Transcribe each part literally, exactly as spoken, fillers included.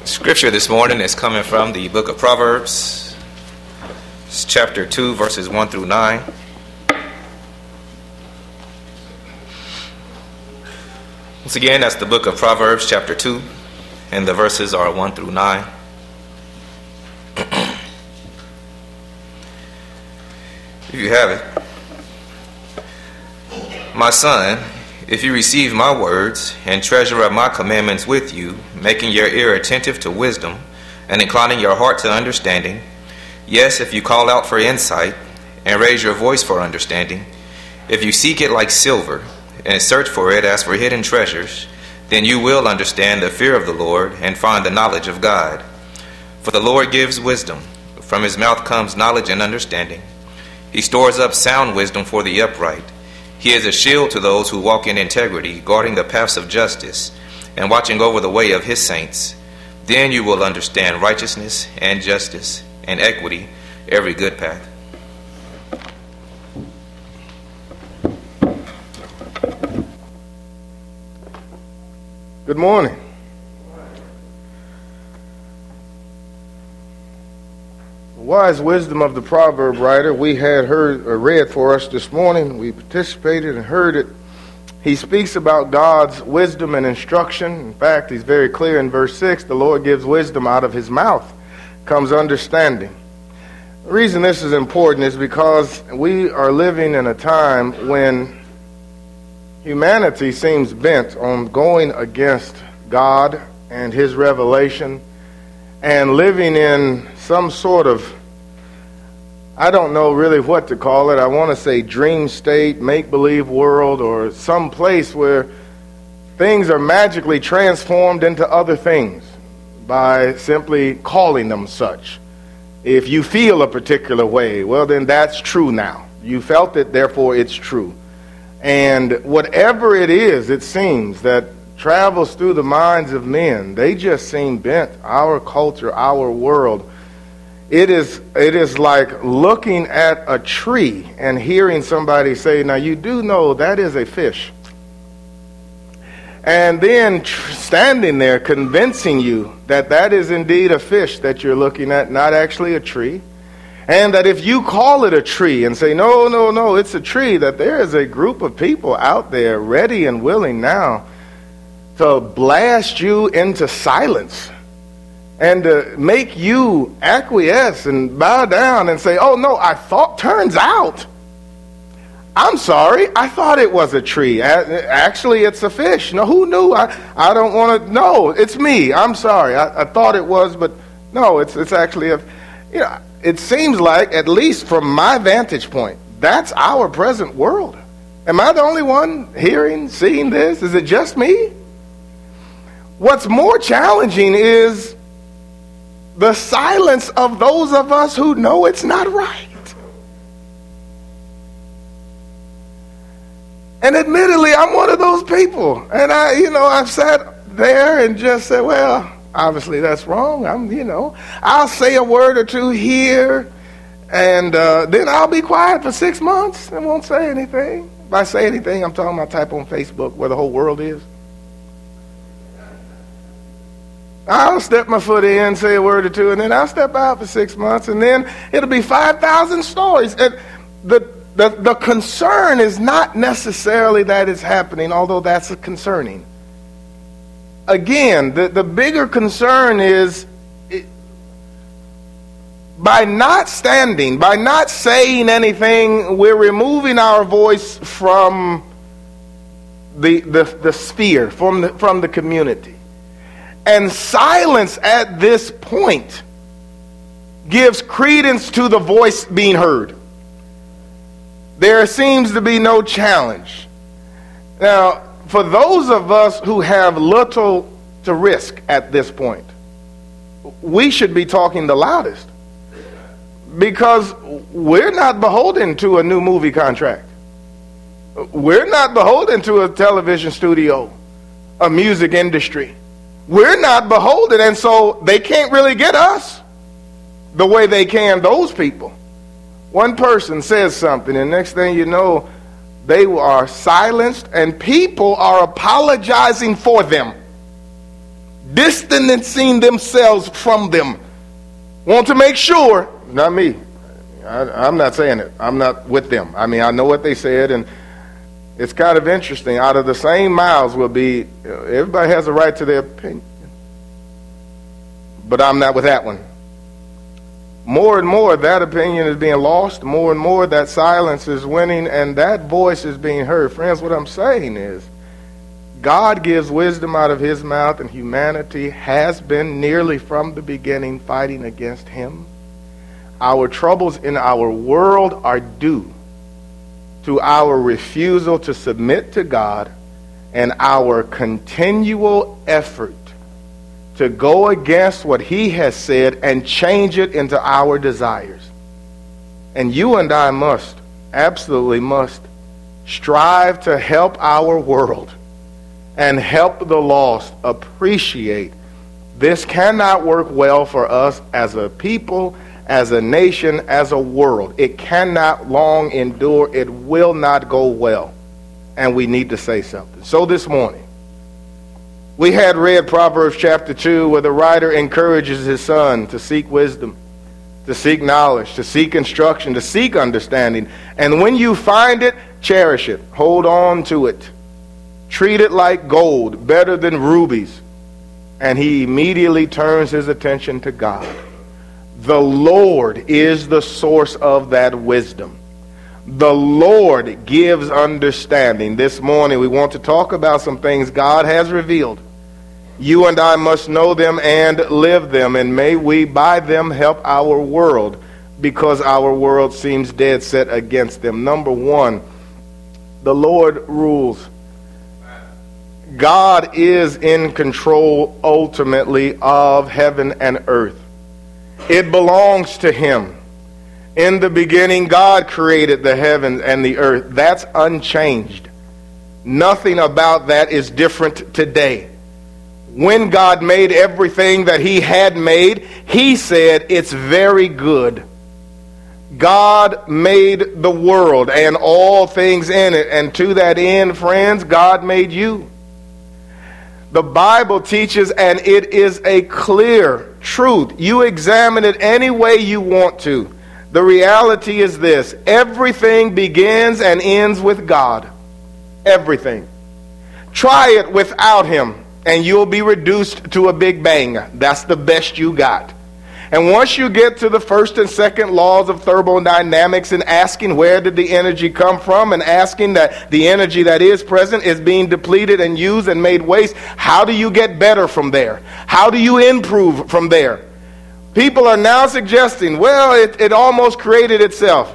Scripture this morning is coming from the book of Proverbs, it's chapter two, verses one through nine. Once again, that's the book of Proverbs, chapter two, and the verses are one through nine. If you have it. My son, if you receive my words and treasure up my commandments with you, making your ear attentive to wisdom and inclining your heart to understanding, yes, if you call out for insight and raise your voice for understanding, if you seek it like silver and search for it as for hidden treasures, then you will understand the fear of the Lord and find the knowledge of God. For the Lord gives wisdom. From his mouth comes knowledge and understanding. He stores up sound wisdom for the upright. He is a shield to those who walk in integrity, guarding the paths of justice and watching over the way of his saints. Then you will understand righteousness and justice and equity, every good path. Good morning. The wise wisdom of the proverb writer we had heard or read for us this morning. We participated and heard it. He speaks about God's wisdom and instruction. In fact, he's very clear in verse six. The Lord gives wisdom, out of his mouth comes understanding. The reason this is important is because we are living in a time when humanity seems bent on going against God and his revelation and living in some sort of, I don't know really what to call it. I want to say dream state, make-believe world, or some place where things are magically transformed into other things by simply calling them such. If you feel a particular way, well, then that's true now. You felt it, therefore it's true. And whatever it is, it seems, that travels through the minds of men, they just seem bent. Our culture, our world, It is it is like looking at a tree and hearing somebody say, now you do know that is a fish. And then tr- standing there convincing you that that is indeed a fish that you're looking at, not actually a tree. And that if you call it a tree and say, no, no, no, it's a tree, that there is a group of people out there ready and willing now to blast you into silence. And to make you acquiesce and bow down and say, oh, no, I thought, turns out, I'm sorry, I thought it was a tree. Actually, it's a fish. No, who knew? I, I don't want to, no, it's me. I'm sorry. I, I thought it was, but no, it's it's actually a, you know, it seems like, at least from my vantage point, that's our present world. Am I the only one hearing, seeing this? Is it just me? What's more challenging is the silence of those of us who know it's not right. And admittedly, I'm one of those people. And I, you know, I've sat there and just said, well, obviously that's wrong. I'm, you know, I'll say a word or two here, and uh, then I'll be quiet for six months and won't say anything. If I say anything, I'm talking about type on Facebook where the whole world is. I'll step my foot in, say a word or two, and then I'll step out for six months, and then it'll be five thousand stories. And the, the, the concern is not necessarily that it's happening, although that's concerning. Again, the, the bigger concern is it, by not standing, by not saying anything, we're removing our voice from the, the, the sphere, from the, from the community. And silence at this point gives credence to the voice being heard. There seems to be no challenge. Now, for those of us who have little to risk at this point, we should be talking the loudest. Because we're not beholden to a new movie contract. We're not beholden to a television studio, a music industry. We're not beholden, and so they can't really get us the way they can those people. One person says something, and next thing you know, they are silenced, and people are apologizing for them. distancing themselves from them. Want to make sure, not me, I, I'm not saying it, I'm not with them. I mean, I know what they said, and it's kind of interesting. Out of the same mouths will be, everybody has a right to their opinion. But I'm not with that one. More and more that opinion is being lost. More and more that silence is winning, and that voice is being heard. Friends, what I'm saying is, God gives wisdom out of his mouth, and humanity has been nearly from the beginning fighting against him. Our troubles in our world are due to our refusal to submit to God and our continual effort to go against what he has said and change it into our desires. And you and I must, absolutely must, strive to help our world and help the lost appreciate this cannot work well for us as a people, as a nation, as a world. It cannot long endure. It will not go well. And we need to say something. So this morning, we had read Proverbs chapter two, where the writer encourages his son to seek wisdom, to seek knowledge, to seek instruction, to seek understanding. And when you find it, cherish it. Hold on to it. Treat it like gold, better than rubies. And he immediately turns his attention to God. The Lord is the source of that wisdom. The Lord gives understanding. This morning we want to talk about some things God has revealed. You and I must know them and live them, and may we by them help our world, because our world seems dead set against them. Number one, the Lord rules. God is in control ultimately of heaven and earth. It belongs to him. In the beginning, God created the heavens and the earth. That's unchanged. Nothing about that is different today. When God made everything that he had made, he said it's very good. God made the world and all things in it. And to that end, friends, God made you. The Bible teaches, and it is a clear truth. You examine it any way you want to. The reality is this: everything begins and ends with God. Everything. Try it without him, and you'll be reduced to a big bang. That's the best you got. And once you get to the first and second laws of thermodynamics and asking where did the energy come from, and asking that the energy that is present is being depleted and used and made waste, how do you get better from there? How do you improve from there? People are now suggesting, well, it, it almost created itself.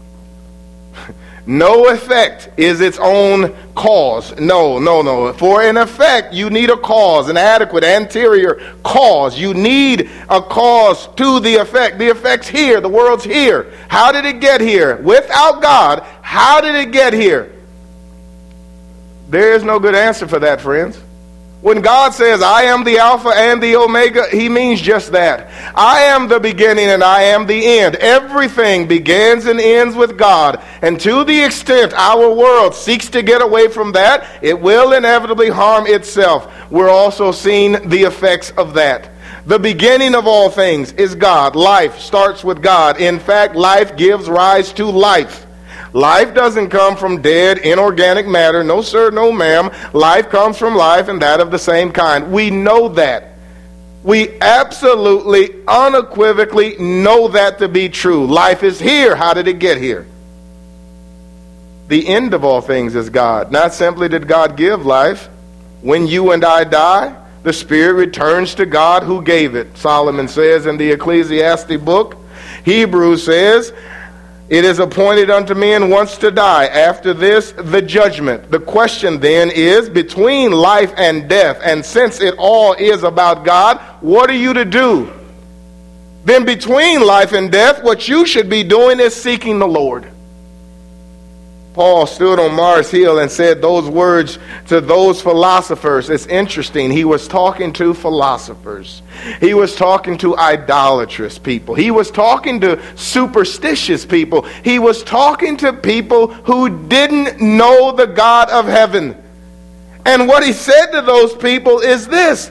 No effect is its own cause. No, no, no. For an effect, you need a cause, an adequate anterior cause. You need a cause to the effect. The effect's here. The world's here. How did it get here? Without God, how did it get here? There is no good answer for that, friends. When God says, I am the Alpha and the Omega, he means just that. I am the beginning and I am the end. Everything begins and ends with God. And to the extent our world seeks to get away from that, it will inevitably harm itself. We're also seeing the effects of that. The beginning of all things is God. Life starts with God. In fact, life gives rise to life. Life doesn't come from dead, inorganic matter. No, sir, no, ma'am. Life comes from life, and that of the same kind. We know that. We absolutely, unequivocally know that to be true. Life is here. How did it get here? The end of all things is God. Not simply did God give life. When you and I die, the spirit returns to God who gave it. Solomon says in the Ecclesiastes book. Hebrews says, it is appointed unto men once to die. After this, the judgment. The question then is, between life and death, and since it all is about God, what are you to do? Then between life and death, what you should be doing is seeking the Lord. Paul stood on Mars Hill and said those words to those philosophers. It's interesting. He was talking to philosophers. He was talking to idolatrous people. He was talking to superstitious people. He was talking to people who didn't know the God of heaven. And what he said to those people is this: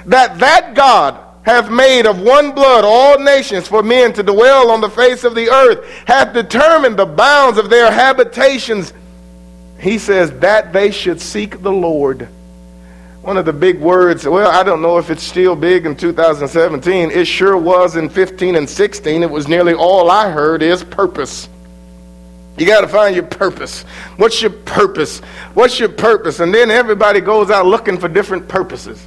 that that God hath made of one blood all nations for men to dwell on the face of the earth, hath determined the bounds of their habitations. He says that they should seek the Lord. One of the big words, well, I don't know if it's still big in two thousand seventeen. It sure was in fifteen and sixteen. It was nearly all I heard is purpose. You got to find your purpose. What's your purpose? What's your purpose? And then everybody goes out looking for different purposes.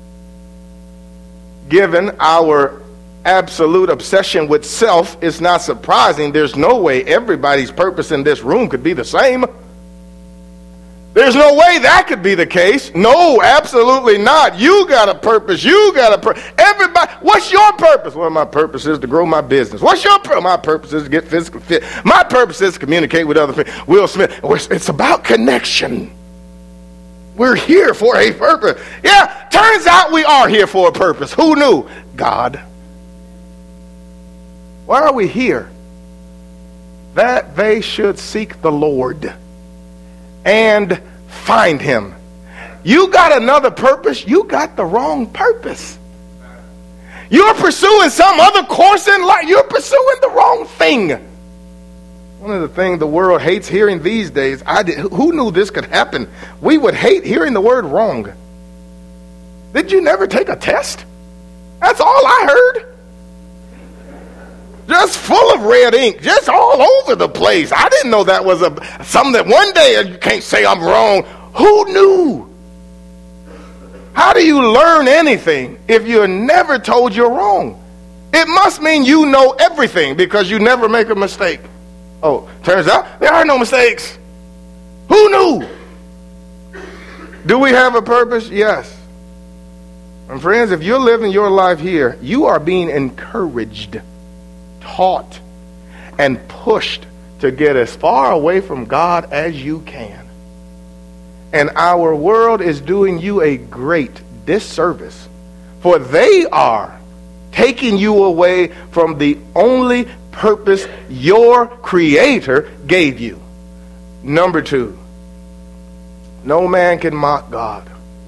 Given our absolute obsession with self, it's not surprising. There's no way everybody's purpose in this room could be the same. There's no way that could be the case. No, absolutely not. You got a purpose. You got a purpose. Everybody, what's your purpose? Well, my purpose is to grow my business. What's your purpose? My purpose is to get physically fit. My purpose is to communicate with other people. Will Smith, it's about connection. We're here for a purpose. Yeah, turns out we are here for a purpose. Who knew? God. Why are we here? That they should seek the Lord and find him. You got another purpose, you got the wrong purpose. You're pursuing some other course in life. You're pursuing the wrong thing. One of the things the world hates hearing these days, I did, who knew this could happen? We would hate hearing the word wrong. Did you never take a test? That's all I heard. Just full of red ink, just all over the place. I didn't know that was a something that one day you can't say I'm wrong. Who knew? How do you learn anything if you're never told you're wrong? It must mean you know everything because you never make a mistake. Oh, turns out there are no mistakes. Who knew? Do we have a purpose? Yes. And friends, if you're living your life here, you are being encouraged, taught, and pushed to get as far away from God as you can. And our world is doing you a great disservice, for they are taking you away from the only purpose your Creator gave you. Number two, no man can mock God.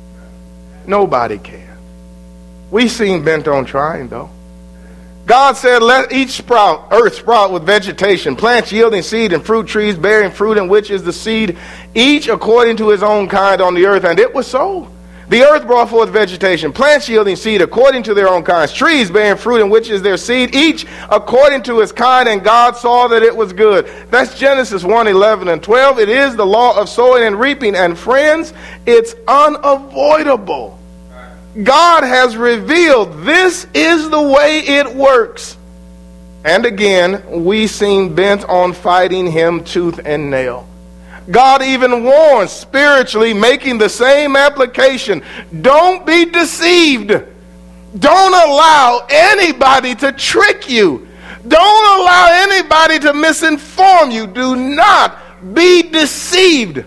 Nobody can. We seem bent on trying, though. God said, let each sprout, earth sprout with vegetation, plants yielding seed and fruit trees bearing fruit in which is the seed, each according to his own kind on the earth. And it was so. The earth brought forth vegetation, plants yielding seed according to their own kinds, trees bearing fruit in which is their seed, each according to his kind, and God saw that it was good. That's Genesis one, eleven, and twelve. It is the law of sowing and reaping. And friends, it's unavoidable. God has revealed this is the way it works. And again, we seem bent on fighting him tooth and nail. God even warns spiritually, making the same application. Don't be deceived. Don't allow anybody to trick you. Don't allow anybody to misinform you. Do not be deceived.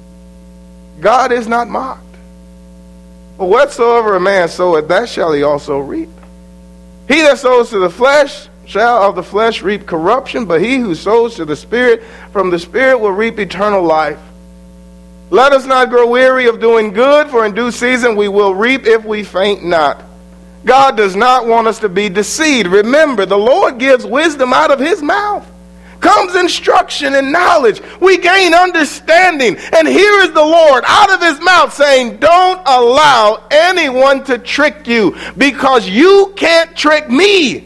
God is not mocked. For whatsoever a man soweth, that shall he also reap. He that sows to the flesh shall of the flesh reap corruption, but he who sows to the Spirit, from the Spirit will reap eternal life. Let us not grow weary of doing good, for in due season we will reap if we faint not. God does not want us to be deceived. Remember, the Lord gives wisdom out of his mouth. Comes instruction and knowledge. We gain understanding. And here is the Lord out of his mouth saying, don't allow anyone to trick you, because you can't trick me.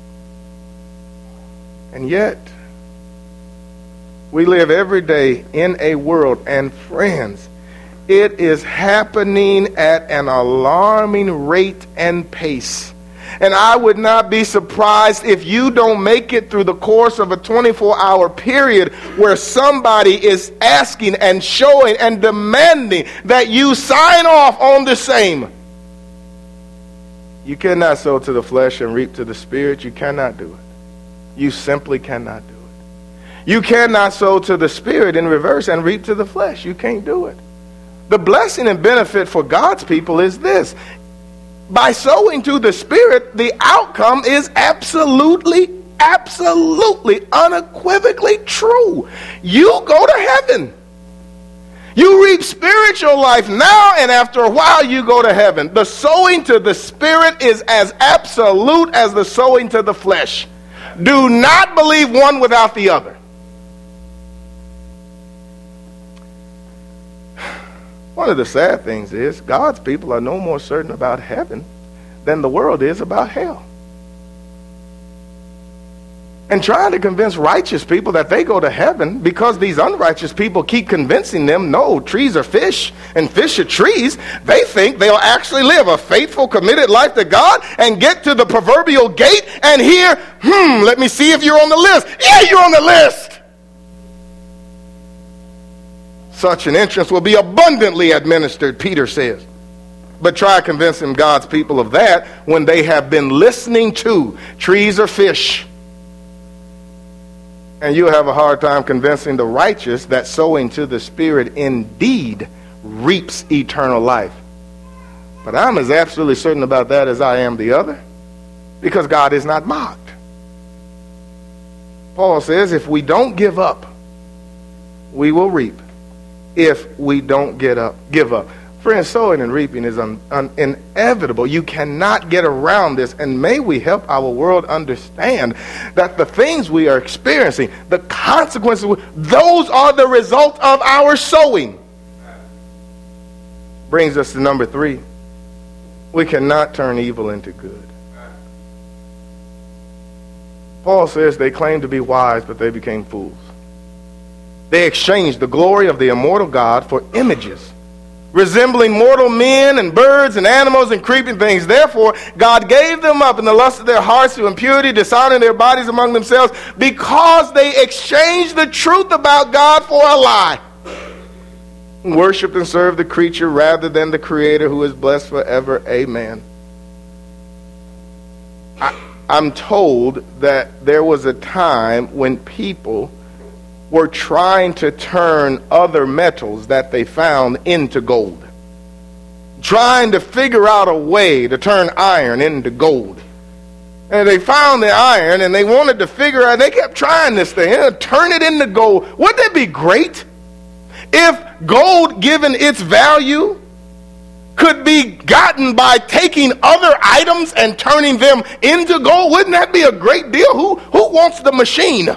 And yet, we live every day in a world, and friends, it is happening at an alarming rate and pace. And I would not be surprised if you don't make it through the course of a twenty-four hour period where somebody is asking and showing and demanding that you sign off on the same. You cannot sow to the flesh and reap to the Spirit. You cannot do it. You simply cannot do it. You cannot sow to the Spirit in reverse and reap to the flesh. You can't do it. The blessing and benefit for God's people is this. By sowing to the Spirit, the outcome is absolutely, absolutely, unequivocally true. You go to heaven. You reap spiritual life now, and after a while you go to heaven. The sowing to the Spirit is as absolute as the sowing to the flesh. Do not believe one without the other. One of the sad things is God's people are no more certain about heaven than the world is about hell. And trying to convince righteous people that they go to heaven because these unrighteous people keep convincing them, no, trees are fish and fish are trees. They think they'll actually live a faithful, committed life to God and get to the proverbial gate and hear, hmm, let me see if you're on the list. Yeah, you're on the list. Such an entrance will be abundantly administered, Peter says. But try convincing God's people of that when they have been listening to trees or fish. And you'll have a hard time convincing the righteous that sowing to the Spirit indeed reaps eternal life. But I'm as absolutely certain about that as I am the other, because God is not mocked. Paul says if we don't give up, we will reap. If we don't get up, give up. Friends, sowing and reaping is un, un, inevitable. You cannot get around this. And may we help our world understand that the things we are experiencing, the consequences, those are the result of our sowing. Brings us to number three. We cannot turn evil into good. Paul says they claimed to be wise, but they became fools. They exchanged the glory of the immortal God for images, resembling mortal men and birds and animals and creeping things. Therefore, God gave them up in the lust of their hearts to impurity, dishonoring their bodies among themselves, because they exchanged the truth about God for a lie. Worship and serve the creature rather than the Creator, who is blessed forever. Amen. I, I'm told that there was a time when people were trying to turn other metals that they found into gold. Trying to figure out a way to turn iron into gold. And they found the iron and they wanted to figure out, they kept trying this thing, you know, turn it into gold. Wouldn't that be great? If gold, given its value, could be gotten by taking other items and turning them into gold, wouldn't that be a great deal? Who, who wants the machine?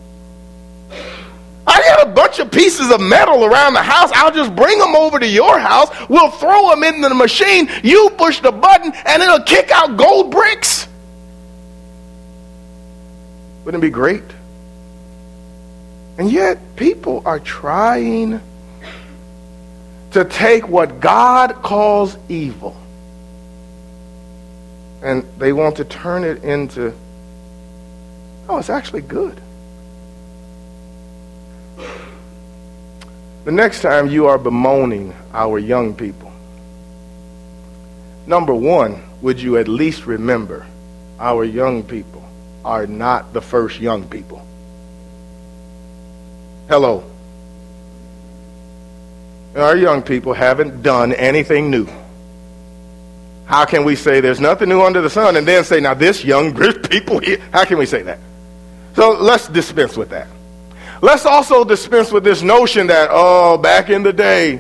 I got a bunch of pieces of metal around the house. I'll just bring them over to your house. We'll throw them into the machine. You push the button and it'll kick out gold bricks. Wouldn't it be great? And yet people are trying to take what God calls evil and they want to turn it into, oh, it's actually good. The next time you are bemoaning our young people, number one, would you at least remember our young people are not the first young people? Hello. Our young people haven't done anything new. How can we say there's nothing new under the sun and then say, now this young people here, how can we say that? So let's dispense with that. Let's also dispense with this notion that, oh, back in the day,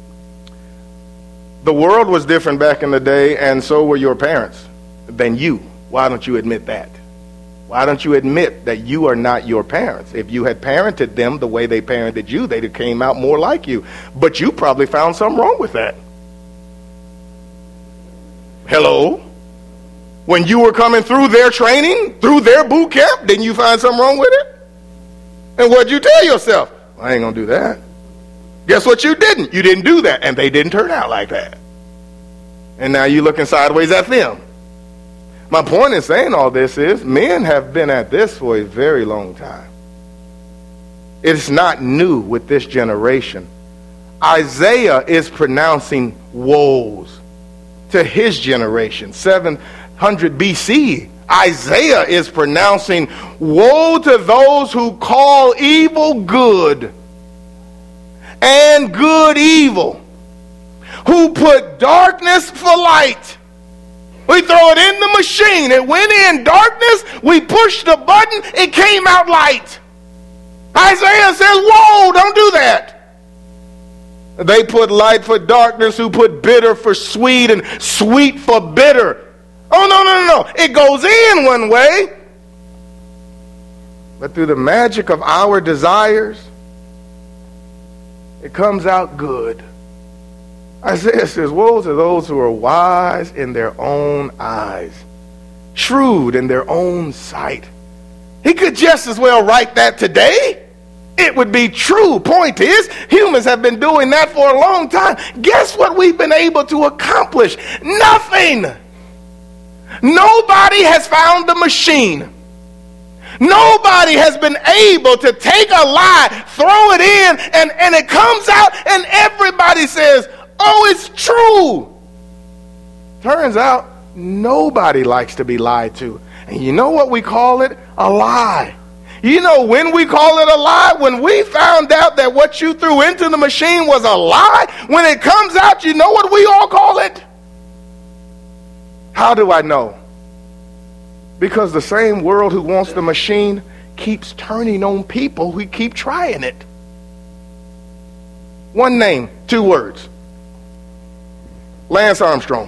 the world was different back in the day, and so were your parents than you. Why don't you admit that? Why don't you admit that you are not your parents? If you had parented them the way they parented you, they'd have came out more like you. But you probably found something wrong with that. Hello? When you were coming through their training, through their boot camp, didn't you find something wrong with it? And what'd you tell yourself? I ain't gonna do that. Guess what you didn't? You didn't do that, and they didn't turn out like that. And now you're looking sideways at them. My point in saying all this is men have been at this for a very long time. It's not new with this generation. Isaiah is pronouncing woes to his generation. seven hundred B C, Isaiah is pronouncing woe to those who call evil good and good evil, who put darkness for light. We throw it in the machine. It went in darkness. We pushed the button. It came out light. Isaiah says, whoa, don't do that. They put light for darkness, who put bitter for sweet and sweet for bitter. Oh, no, no, no, no. It goes in one way. But through the magic of our desires, it comes out good. Isaiah says, woe to those who are wise in their own eyes, shrewd in their own sight. He could just as well write that today. It would be true. Point is, humans have been doing that for a long time. Guess what we've been able to accomplish? Nothing. Nobody has found the machine. Nobody has been able to take a lie, throw it in, and, and it comes out, and everybody says, oh, it's true. Turns out, nobody likes to be lied to. And you know what we call it? A lie. You know when we call it a lie? When we found out that what you threw into the machine was a lie. When it comes out, you know what we all call it? How do I know? Because the same world who wants the machine keeps turning on people who keep trying it. One name, two words. Lance Armstrong.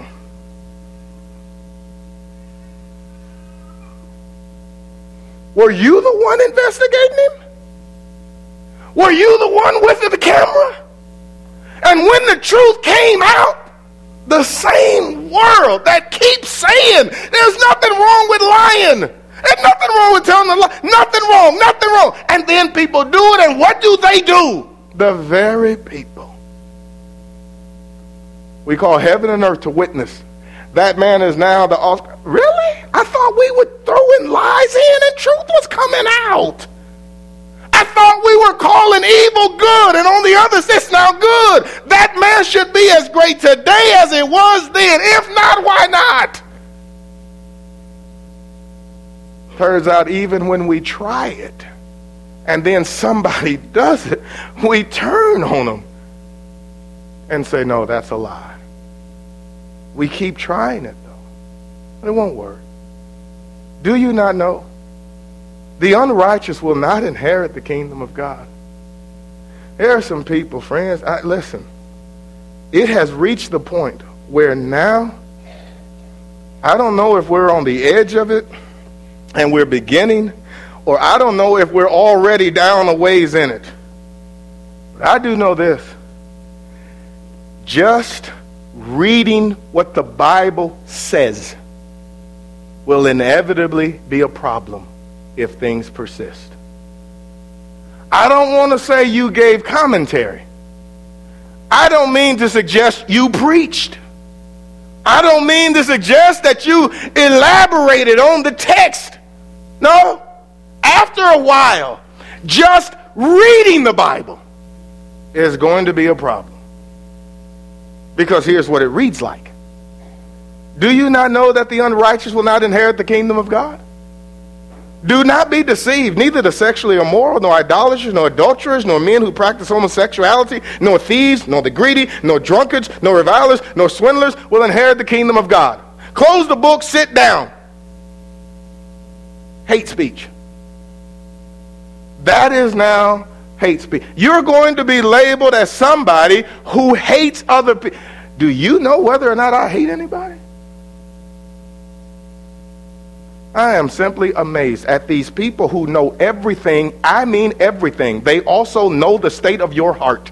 Were you the one investigating him? Were you the one with the camera? And when the truth came out, the same world that keeps saying there's nothing wrong with lying. There's nothing wrong with telling a lie. Nothing wrong, nothing wrong. And then people do it, and what do they do? The very people we call heaven and earth to witness. That man is now the Oscar. Really? I thought we were throwing lies in and truth was coming out. I thought we were calling evil good, and on the other side, it's now good. That man should be as great today as it was then. If not, why not? Turns out even when we try it, and then somebody does it, we turn on them and say, no, that's a lie. We keep trying it, though, but it won't work. Do you not know? The unrighteous will not inherit the kingdom of God. There are some people, friends, I, listen, it has reached the point where now, I don't know if we're on the edge of it and we're beginning, or I don't know if we're already down a ways in it. But I do know this. Just reading what the Bible says will inevitably be a problem if things persist. I don't want to say you gave commentary. I don't mean to suggest you preached. I don't mean to suggest that you elaborated on the text. No. After a while, just reading the Bible is going to be a problem. Because here's what it reads like. Do you not know that the unrighteous will not inherit the kingdom of God? Do not be deceived. Neither the sexually immoral, nor idolaters, nor adulterers, nor men who practice homosexuality, nor thieves, nor the greedy, nor drunkards, nor revilers, nor swindlers will inherit the kingdom of God. Close the book, sit down. Hate speech. That is now hate speech. You're going to be labeled as somebody who hates other people. Do you know whether or not I hate anybody? I am simply amazed at these people who know everything. I mean everything. They also know the state of your heart.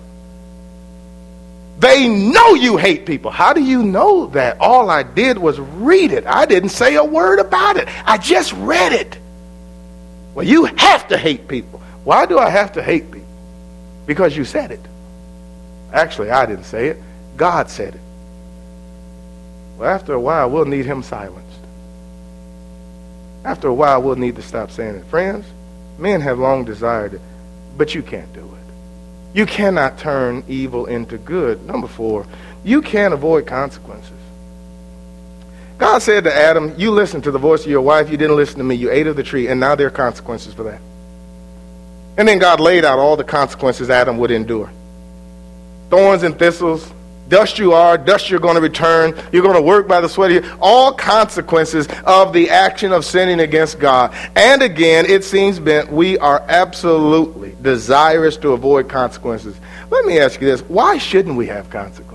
They know you hate people. How do you know that? All I did was read it. I didn't say a word about it. I just read it. Well, you have to hate people. Why do I have to hate people? Because you said it. Actually, I didn't say it. God said it. Well, after a while, we'll need him silenced. After a while, we'll need to stop saying it. Friends, men have long desired it, but you can't do it. You cannot turn evil into good. Number four, you can't avoid consequences. God said to Adam, you listened to the voice of your wife, you didn't listen to me, you ate of the tree, and now there are consequences for that. And then God laid out all the consequences Adam would endure. Thorns and thistles, dust you are, dust you're going to return, you're going to work by the sweat of your, all consequences of the action of sinning against God. And again, it seems bent, we are absolutely desirous to avoid consequences. Let me ask you this. Why shouldn't we have consequences?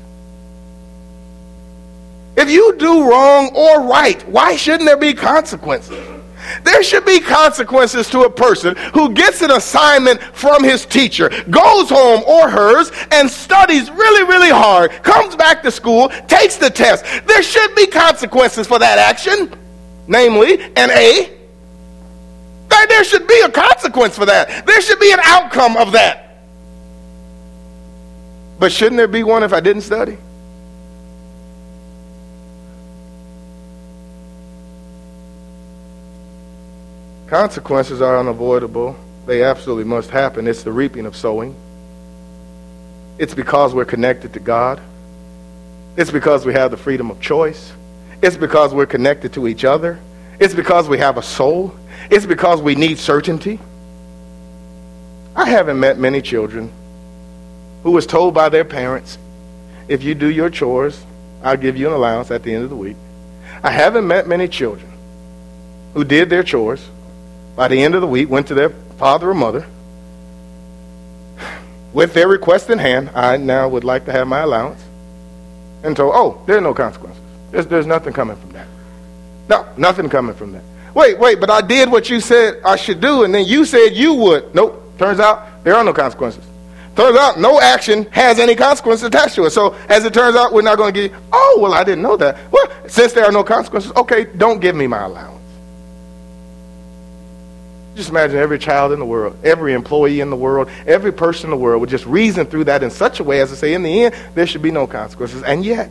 If you do wrong or right, why shouldn't there be consequences? There should be consequences to a person who gets an assignment from his teacher, goes home or hers, and studies really, really hard, comes back to school, takes the test. There should be consequences for that action, namely an A. There should be a consequence for that. There should be an outcome of that. But shouldn't there be one if I didn't study? Consequences are unavoidable. They absolutely must happen. It's the reaping of sowing. It's because we're connected to God. It's because we have the freedom of choice. It's because we're connected to each other. It's because we have a soul. It's because we need certainty. I haven't met many children who was told by their parents, if you do your chores, I'll give you an allowance at the end of the week. I haven't met many children who did their chores. By the end of the week, went to their father or mother with their request in hand, I now would like to have my allowance, and told, oh, there are no consequences. There's, there's nothing coming from that. No, nothing coming from that. Wait, wait, but I did what you said I should do, and then you said you would. Nope, turns out there are no consequences. Turns out no action has any consequences attached to it. So as it turns out, we're not going to give you, oh, well, I didn't know that. Well, since there are no consequences, okay, don't give me my allowance. Just imagine every child in the world, every employee in the world, every person in the world would just reason through that in such a way as to say, in the end, there should be no consequences. And yet,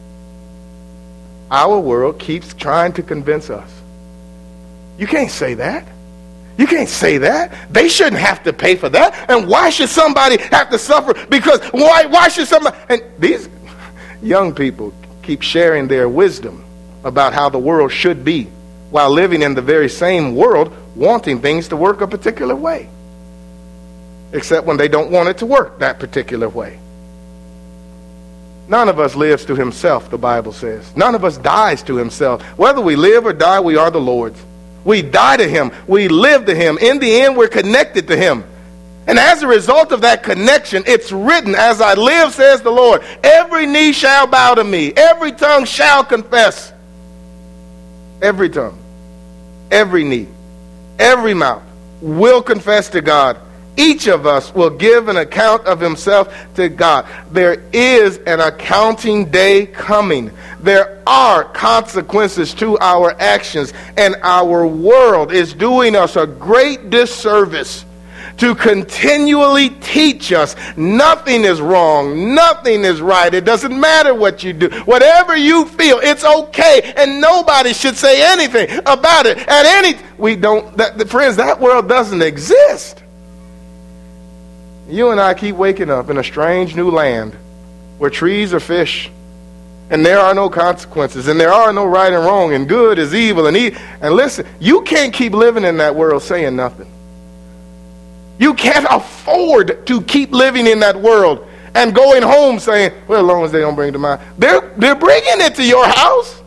our world keeps trying to convince us. You can't say that. You can't say that. They shouldn't have to pay for that. And why should somebody have to suffer? Because why, why should somebody... And these young people keep sharing their wisdom about how the world should be while living in the very same world, wanting things to work a particular way. Except when they don't want it to work that particular way. None of us lives to himself, the Bible says. None of us dies to himself. Whether we live or die, we are the Lord's. We die to him. We live to him. In the end, we're connected to him. And as a result of that connection, it's written, as I live, says the Lord, every knee shall bow to me. Every tongue shall confess. Every tongue. Every knee. Every mouth will confess to God. Each of us will give an account of himself to God. There is an accounting day coming. There are consequences to our actions, and our world is doing us a great disservice to continually teach us nothing is wrong, nothing is right. It doesn't matter what you do. Whatever you feel, it's okay, and nobody should say anything about it. At any, we don't. That, friends, that world doesn't exist. You and I keep waking up in a strange new land where trees are fish, and there are no consequences, and there are no right and wrong, and good is evil, and evil. And listen, you can't keep living in that world saying nothing. You can't afford to keep living in that world and going home saying, well, as long as they don't bring it to mine. They're, they're bringing it to your house.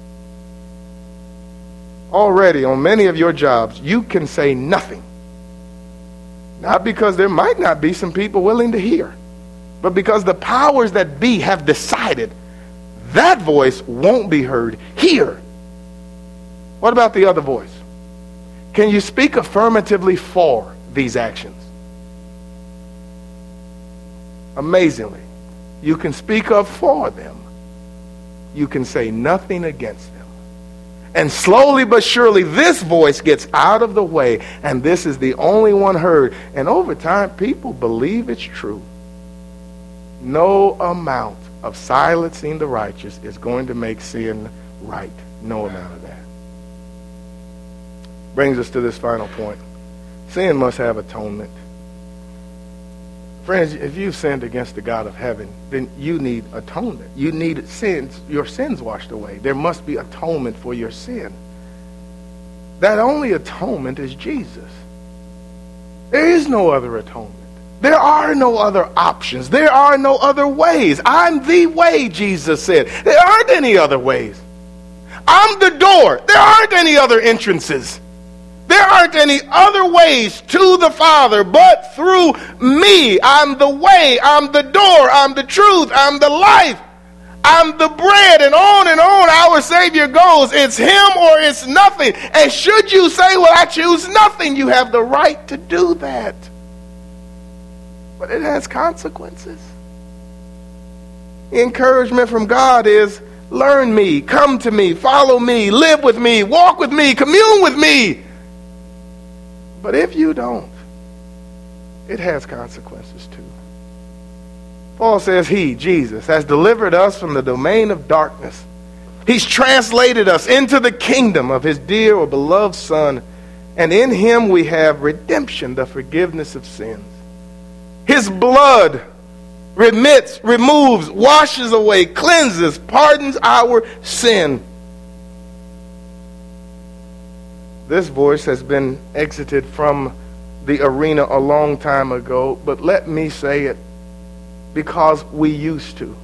Already, on many of your jobs, you can say nothing. Not because there might not be some people willing to hear, but because the powers that be have decided that voice won't be heard here. What about the other voice? Can you speak affirmatively for these actions? Amazingly, you can speak up for them. You can say nothing against them. And slowly but surely, this voice gets out of the way, and this is the only one heard. And over time, people believe it's true. No amount of silencing the righteous is going to make sin right. No amount of that. Brings us to this final point. Sin must have atonement. Friends, if you've sinned against the God of heaven, then you need atonement. You need sins, your sins washed away. There must be atonement for your sin. That only atonement is Jesus. There is no other atonement. There are no other options. There are no other ways. I'm the way, Jesus said. There aren't any other ways. I'm the door. There aren't any other entrances. There aren't any other ways to the Father but through me. I'm the way, I'm the door, I'm the truth, I'm the life, I'm the bread, and on and on our Savior goes. It's him or it's nothing. And should you say, well, I choose nothing, you have the right to do that. But it has consequences. The encouragement from God is, learn me, come to me, follow me, live with me, walk with me, commune with me. But if you don't, it has consequences too. Paul says he, Jesus, has delivered us from the domain of darkness. He's translated us into the kingdom of his dear or beloved Son, and in him we have redemption, the forgiveness of sins. His blood remits, removes, washes away, cleanses, pardons our sin. This voice has been exited from the arena a long time ago, but let me say it because we used to.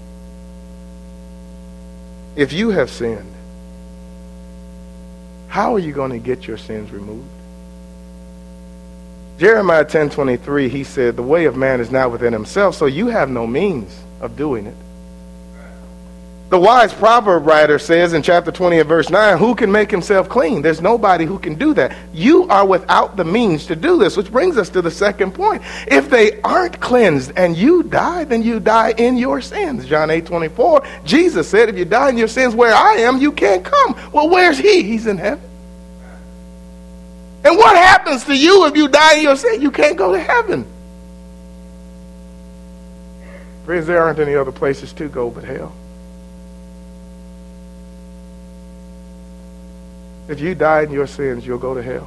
If you have sinned, how are you going to get your sins removed? Jeremiah ten twenty-three, he said, the way of man is not within himself, so you have no means of doing it. The wise proverb writer says in chapter twenty and verse nine, who can make himself clean? There's nobody who can do that. You are without the means to do this, which brings us to the second point. If they aren't cleansed and you die, then you die in your sins. John eight twenty-four, Jesus said, if you die in your sins where I am, you can't come. Well, where's he? He's in heaven. And what happens to you if you die in your sin? You can't go to heaven. Friends, there aren't any other places to go but hell. If you die in your sins, you'll go to hell.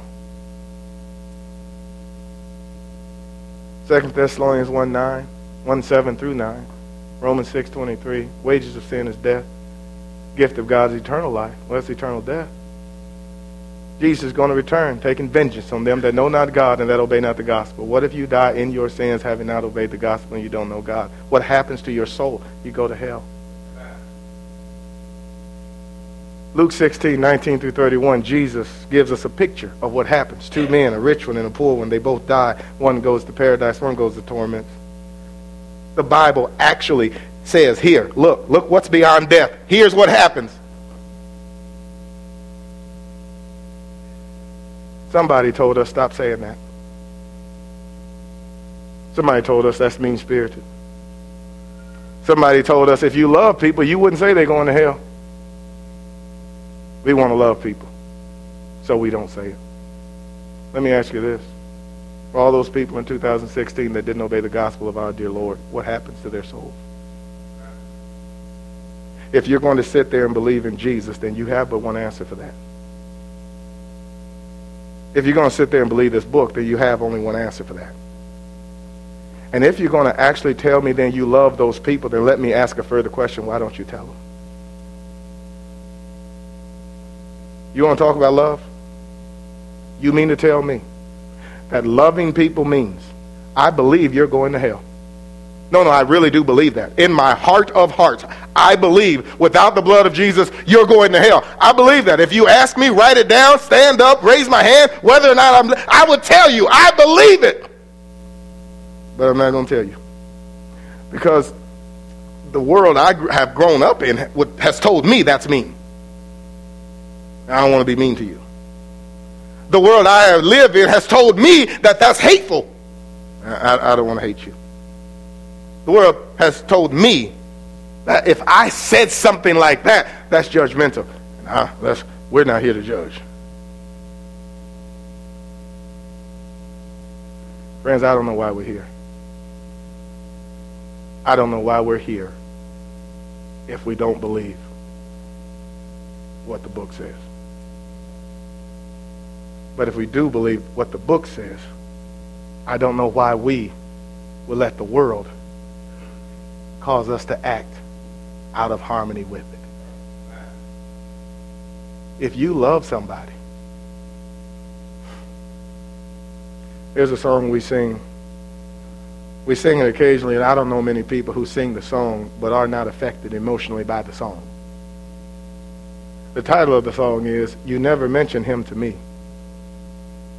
Second Thessalonians one nine, one seven through nine. Romans six twenty-three. Wages of sin is death. Gift of God is eternal life. Well, that's eternal death. Jesus is going to return, taking vengeance on them that know not God and that obey not the gospel. What if you die in your sins, having not obeyed the gospel, and you don't know God? What happens to your soul? You go to hell. Luke sixteen, nineteen through thirty-one, Jesus gives us a picture of what happens. Two men, a rich one and a poor one, they both die. One goes to paradise, one goes to torments. The Bible actually says, here, look, look what's beyond death. Here's what happens. Somebody told us, stop saying that. Somebody told us that's mean-spirited. Somebody told us, if you love people, you wouldn't say they're going to hell. We want to love people, so we don't say it. Let me ask you this. For all those people in two thousand sixteen that didn't obey the gospel of our dear Lord, what happens to their souls? If you're going to sit there and believe in Jesus, then you have but one answer for that. If you're going to sit there and believe this book, then you have only one answer for that. And if you're going to actually tell me then you love those people, then let me ask a further question. Why don't you tell them? You want to talk about love? You mean to tell me that loving people means I believe you're going to hell? No, no, I really do believe that. In my heart of hearts, I believe without the blood of Jesus, you're going to hell. I believe that. If you ask me, write it down, stand up, raise my hand, whether or not I'm, I would tell you, I believe it. But I'm not going to tell you. Because the world I have grown up in has told me that's mean. I don't want to be mean to you. The world I live in has told me that that's hateful. I, I don't want to hate you. The world has told me that if I said something like that, that's judgmental. Nah, that's, we're not here to judge. Friends, I don't know why we're here. I don't know why we're here if we don't believe what the book says. But if we do believe what the book says, I don't know why we will let the world cause us to act out of harmony with it. If you love somebody, there's a song we sing. We sing it occasionally, and I don't know many people who sing the song but are not affected emotionally by the song. The title of the song is, You Never Mention Him to Me.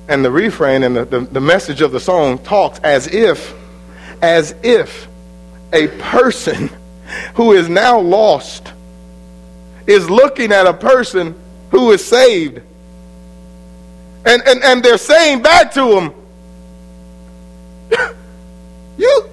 And the refrain and the, the, the message of the song talks as if, as if a person who is now lost is looking at a person who is saved. And, and, and they're saying back to him, you,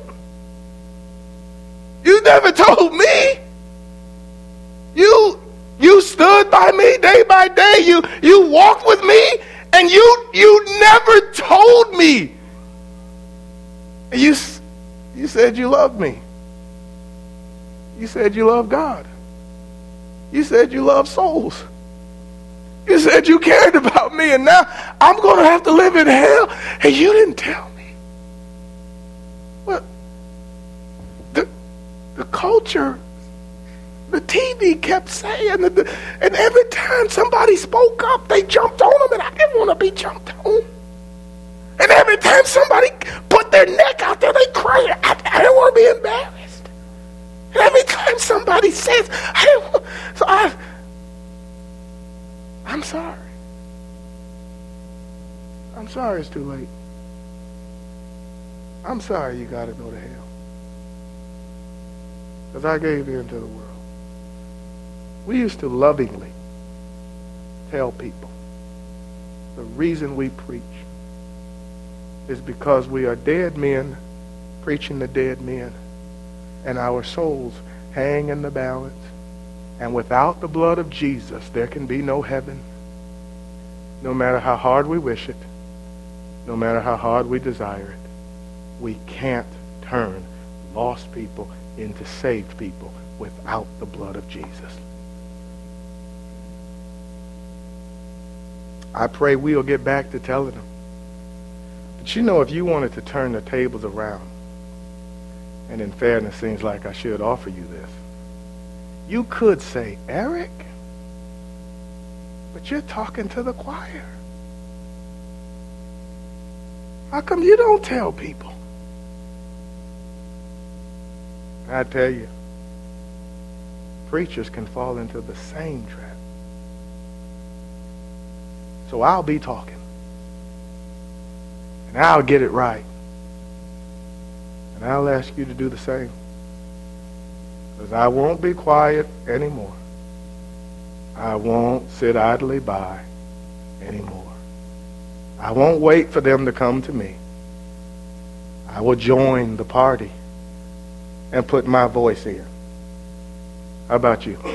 you never told me. You, you stood by me day by day. You, you walked with me, and you, you never told me. And you, you said you loved me. You said you love God. You said you love souls. You said you cared about me, and now I'm going to have to live in hell, and you didn't tell me. Well, the, the culture, the T V kept saying, and, the, and every time somebody spoke up, they jumped on them, and I didn't want to be jumped on. And every time somebody put their neck out there, they cried. I, I didn't want to be embarrassed. And every time somebody says, I didn't want, so I, I'm sorry. I'm sorry it's too late. I'm sorry you got to go to hell. Because I gave you into the world. We used to lovingly tell people the reason we preach is because we are dead men preaching to dead men, and our souls hang in the balance. And without the blood of Jesus, there can be no heaven. No matter how hard we wish it, no matter how hard we desire it, we can't turn lost people into saved people without the blood of Jesus. I pray we'll get back to telling them. But you know, if you wanted to turn the tables around, and in fairness, seems like I should offer you this, you could say, Eric, but you're talking to the choir. How come you don't tell people? I tell you, preachers can fall into the same trap. So I'll be talking. And I'll get it right. And I'll ask you to do the same. Because I won't be quiet anymore. I won't sit idly by anymore. I won't wait for them to come to me. I will join the party and put my voice in. How about you?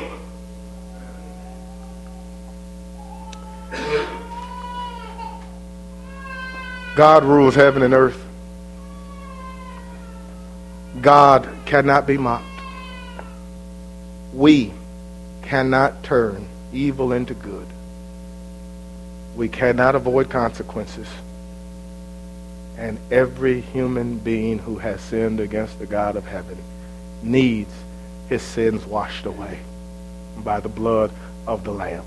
God rules heaven and earth. God cannot be mocked. We cannot turn evil into good. We cannot avoid consequences. And every human being who has sinned against the God of heaven needs his sins washed away by the blood of the Lamb.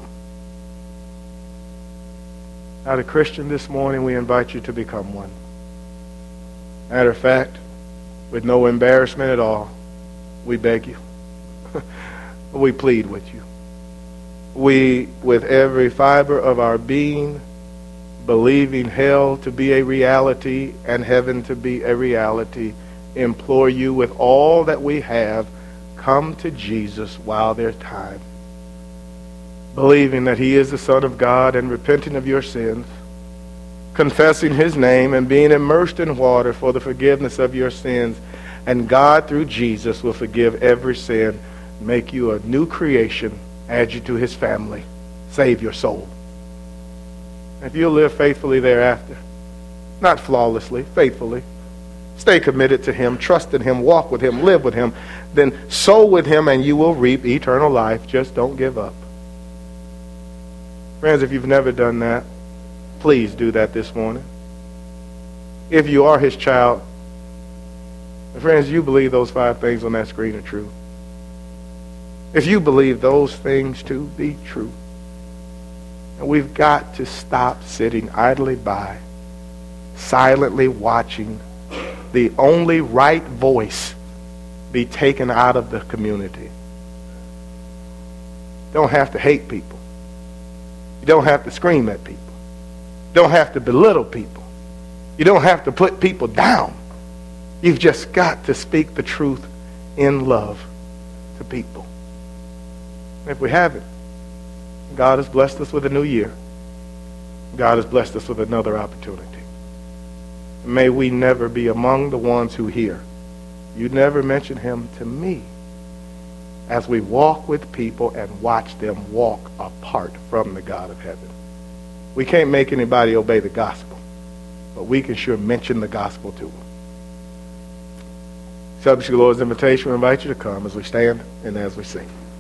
Now, the Christian, this morning, we invite you to become one. Matter of fact, with no embarrassment at all, we beg you. We plead with you. We, with every fiber of our being, believing hell to be a reality and heaven to be a reality, implore you with all that we have, come to Jesus while there's time. Believing that he is the Son of God and repenting of your sins, confessing his name and being immersed in water for the forgiveness of your sins, and God through Jesus will forgive every sin, make you a new creation, add you to his family, save your soul. If you'll live faithfully thereafter, not flawlessly, faithfully, stay committed to him, trust in him, walk with him, live with him, then sow with him and you will reap eternal life. Just don't give up. Friends, if you've never done that, please do that this morning. If you are his child, friends, you believe those five things on that screen are true. If you believe those things to be true, and we've got to stop sitting idly by, silently watching the only right voice be taken out of the community. You don't have to hate people. You don't have to scream at people. don't have to belittle people. You don't have to put people down. You've just got to speak the truth in love to people. And if we haven't, God has blessed us with a new year. God has blessed us with another opportunity. May we never be among the ones who hear, "You never mention him to me," as we walk with people and watch them walk apart from the God of heaven. We can't make anybody obey the gospel, but we can sure mention the gospel to them. Subject to the Lord's invitation, we invite you to come as we stand and as we sing.